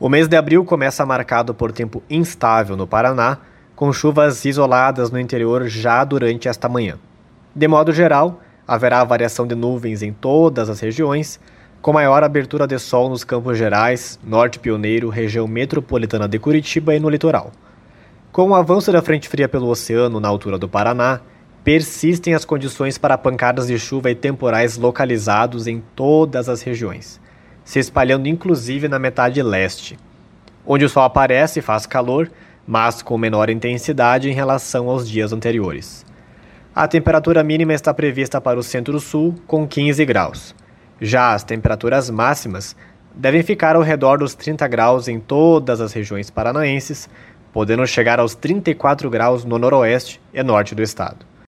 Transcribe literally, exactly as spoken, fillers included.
O mês de abril começa marcado por tempo instável no Paraná, com chuvas isoladas no interior já durante esta manhã. De modo geral, haverá variação de nuvens em todas as regiões, com maior abertura de sol nos Campos Gerais, Norte Pioneiro, região metropolitana de Curitiba e no litoral. Com o avanço da frente fria pelo oceano na altura do Paraná, persistem as condições para pancadas de chuva e temporais localizados em todas as regiões, se espalhando inclusive na metade leste, onde o sol aparece e faz calor, mas com menor intensidade em relação aos dias anteriores. A temperatura mínima está prevista para o centro-sul, com quinze graus. Já as temperaturas máximas devem ficar ao redor dos trinta graus em todas as regiões paranaenses, podendo chegar aos trinta e quatro graus no noroeste e norte do estado.